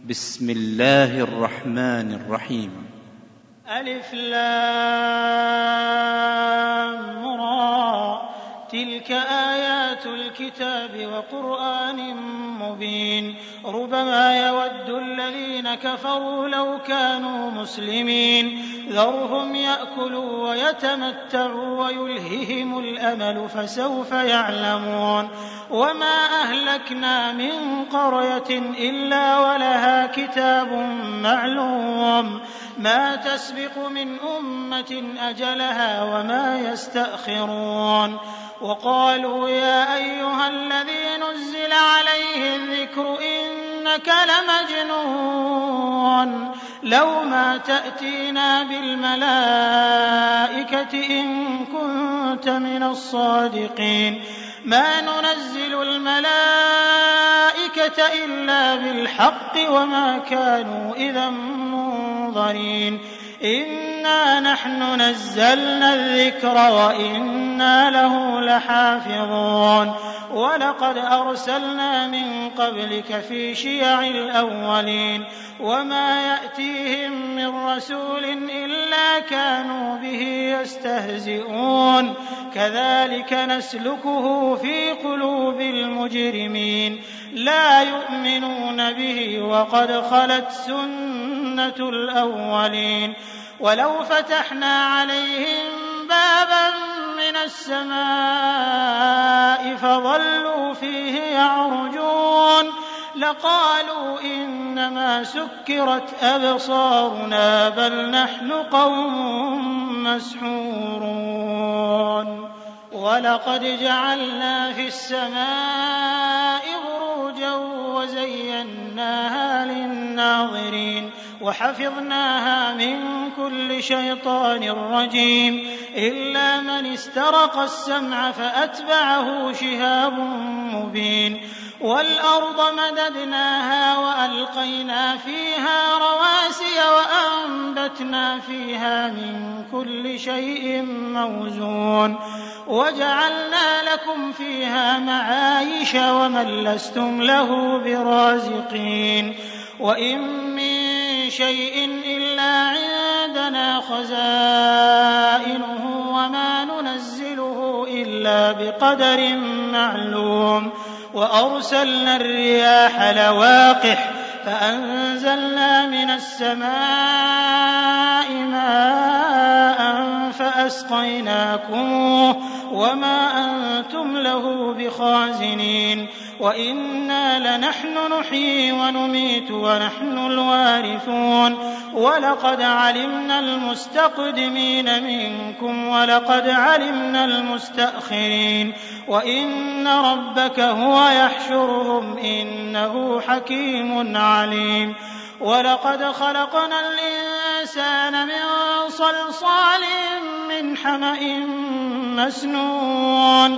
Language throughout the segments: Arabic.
بسم الله الرحمن الرحيم. ألف لام را، تلك آيات الكتاب وقرآن مبين. ربما يود الذين كفروا لو كانوا مسلمين، ذرهم يأكلوا ويتمتعوا ويلههم الأمل فسوف يعلمون. وما أهلكنا من قرية إلا ولها كتاب معلوم، ما تسبق من أمة أجلها وما يستأخرون. وقالوا يا أيها الذي نزل عليه الذكر إنك لمجنون، لو ما تأتينا بالملائكة إن كنت من الصادقين. ما ننزل الملائكة إلا بالحق وما كانوا إذا منظرين. إنا نحن نزلنا الذكر وإنا له لحافظون. ولقد أرسلنا من قبلك في شيع الأولين، وما يأتيهم من رسول إلا كانوا به يستهزئون. كذلك نسلكه في قلوب المجرمين، لا يؤمنون به وقد خلت سنة الأولين. ولو فتحنا عليهم بابا من السماء فظلوا فيه يعرجون لقالوا إنما سكرت أبصارنا بل نحن قوم مسحورون. ولقد جعلنا في السماء بروجا وزيناها للناظرين وحفظناها من كل شيطان رجيم إلا من استرق السمع فأتبعه شهاب مبين. والأرض مددناها وألقينا فيها رواسي وأنبتنا فيها من كل شيء موزون وجعلنا لكم فيها معايش ومن لستم له برازقين. وإن من شيء إلا عندنا خزائنه وما ننزله إلا بقدر معلوم. وأرسلنا الرياح لواقح فأنزلنا من السماء ماء فأسقيناكموه وما أنتم له بخازنين. وإنا لنحن نحيي ونميت ونحن الوارثون. ولقد علمنا المستقدمين منكم ولقد علمنا المستأخرين. وإن ربك هو يحشرهم إنه حكيم عليم. ولقد خلقنا الإنسان من صلصال من حمأ مسنون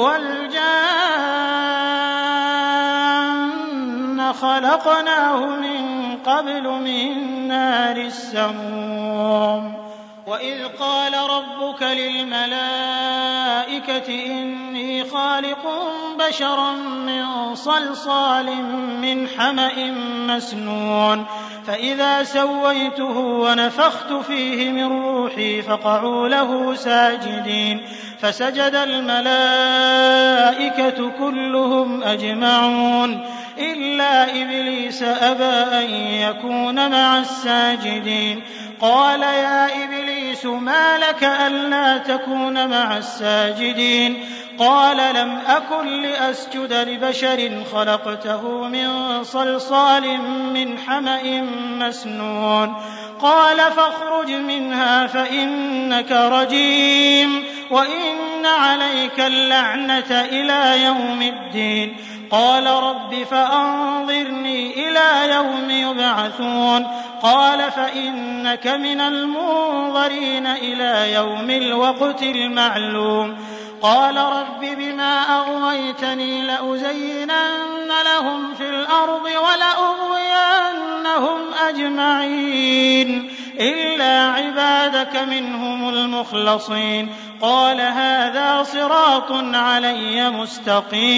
والجان خلقناه من قبل من نار السموم. وإذ قال ربك للملائكة إني خالق بشرا من صلصال من حمأ مسنون فإذا سويته ونفخت فيه من روحي فقعوا له ساجدين فسجد الملائكة كلهم أجمعون إلا إبليس أبى أن يكون مع الساجدين. قال يا إبليس ما لك ألا تكون مع الساجدين؟ قال لم أكن لأسجد لبشر خلقته من صلصال من حمأ مسنون. قال فاخرج منها فإنك رجيم وإن عليك اللعنة إلى يوم الدين. قال رب فأنظرني إلى يوم يبعثون. قال فإنك من المنظرين إلى يوم الوقت المعلوم. قال رب بما أغويتني لأزينن لهم في الأرض ولأغوينهم أجمعين إلا عبادك منهم المخلصين. قال هذا صراط علي مستقيم.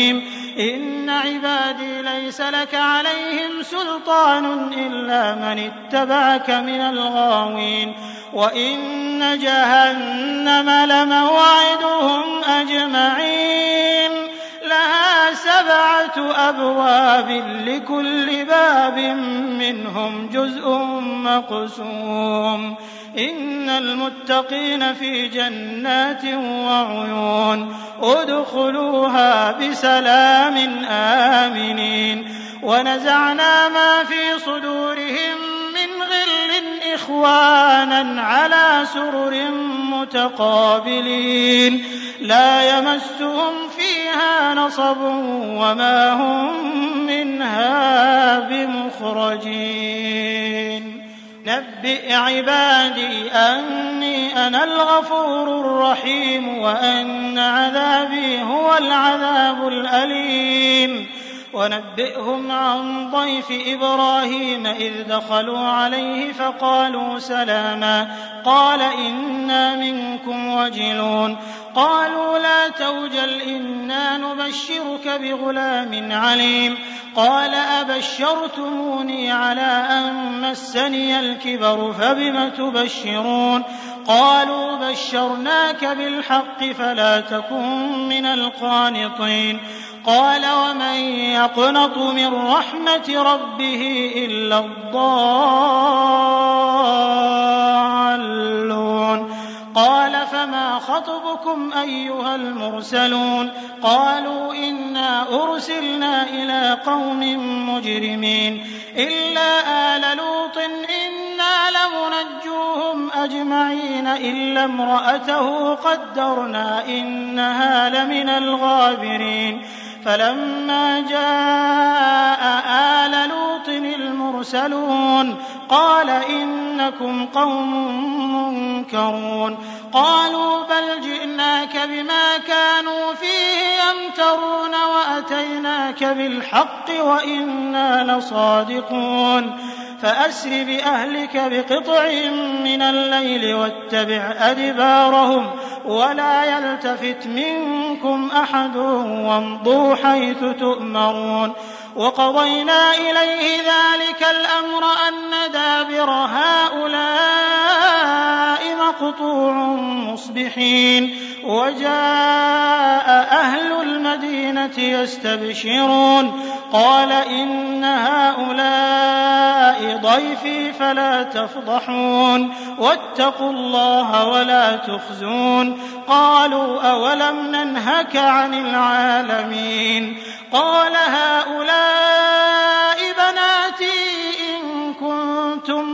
إن عبادي ليس لك عليهم سلطان إلا من اتبعك من الغاوين وإن جهنم لموعدهم أجمعين لها 7 أبواب لكل باب منهم جزء مقسوم إن المتقين في جنات وعيون ادخلوها بسلام آمنين ونزعنا ما في صدورهم من غل إخوانا على سرر متقابلين لا يمسهم فيها نصب وما هم منها بمخرجين نبئ عبادي أني أنا الغفور الرحيم وأن عذابي هو العذاب الأليم ونبئهم عن ضيف إبراهيم إذ دخلوا عليه فقالوا سلاما قال إنا منكم وجلون قالوا لا توجل إنا نبشرك بغلام عليم قال أبشرتموني على أن مسني الكبر فبم تبشرون قالوا بشرناك بالحق فلا تكن من القانطين قال ومن يقنط من رحمة ربه إلا الضالون قال فما خطبكم أيها المرسلون قالوا إنا أرسلنا إلى قوم مجرمين إلا آل لوط إنا لمنجوهم أجمعين إلا امرأته قدرنا إنها لمن الغابرين فلما جاء آل لوط المرسلون قال إنكم قوم منكرون قالوا بل جئناك بما كانوا فيه يمترون وأتيناك بالحق وإنا لصادقون فأسر بأهلك بقطع من الليل واتبع أدبارهم ولا يلتفت منكم أحد وامضوا حيث تؤمرون وقضينا إليه ذلك الأمر أن دابر هؤلاء مقطوع مصبحين وجاء أهل المدينة يستبشرون قال إن هؤلاء ضيفي فلا تفضحون واتقوا الله ولا تخزون قالوا أولم ننهك عن العالمين قال هؤلاء بناتي إن كنتم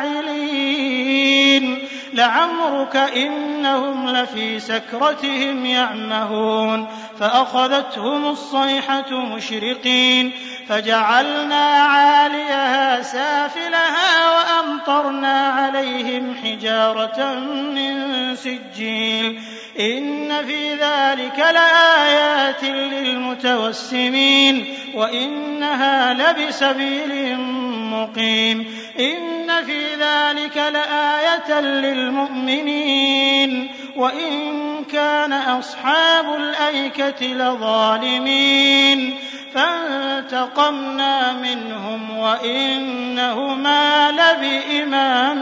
فاعلين لعمرك إنهم لفي سكرتهم يعمهون فأخذتهم الصيحة مشرقين فجعلنا عاليها سافلها وأمطرنا عليهم حجارة من سجيل إن في ذلك لآيات للمتوسمين وإنها لبسبيل مقيم إن في ذلك لآية للمؤمنين وإن كان أصحاب الأيكة لظالمين فانتقمنا منهم وإنهما لبإمام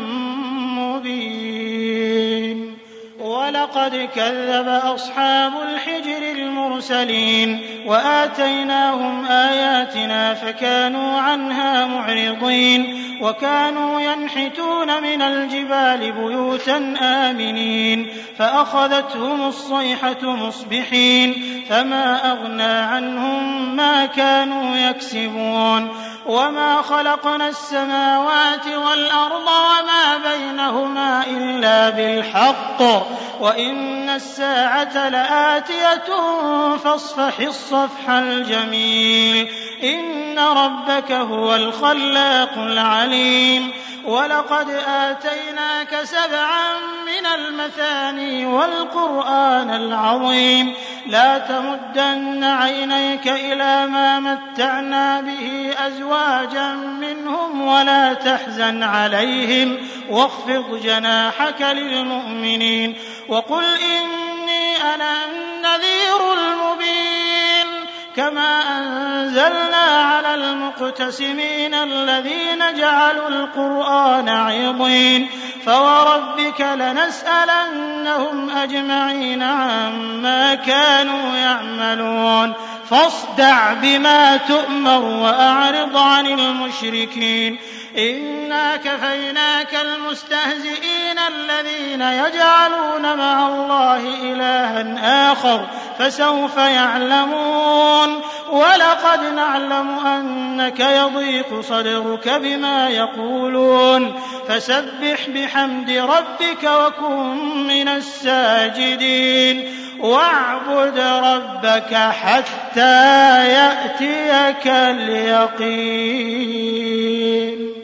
مبين ولقد كذب أصحاب الحجر المرسلين وآتيناهم آياتنا فكانوا عنها معرضين وكانوا ينحتون من الجبال بيوتا آمنين فأخذتهم الصيحة مصبحين فما أغنى عنهم ما كانوا يكسبون وما خلقنا السماوات والأرض وما بينهما إلا بالحق وإن الساعة لآتية فاصفح الصفح الجميل إن ربك هو الخلاق العليم ولقد آتيناك 7 من المثاني والقرآن العظيم لا تمدن عينيك إلى ما متعنا به أزواجا منهم ولا تحزن عليهم واخفض جناحك للمؤمنين وقل إني أنا النذير المبين كما أنزلنا على المقتسمين الذين جعلوا القرآن عضين فوربك لنسألنهم أجمعين عما كانوا يعملون فاصدع بما تؤمر وأعرض عن المشركين إنا كفيناك المستهزئين الذين يجعلون مع الله إلها آخر فسوف يعلمون ولقد نعلم أنك يضيق صدرك بما يقولون فسبح بحمد ربك وكن من الساجدين واعبد ربك حتى يأتيك اليقين.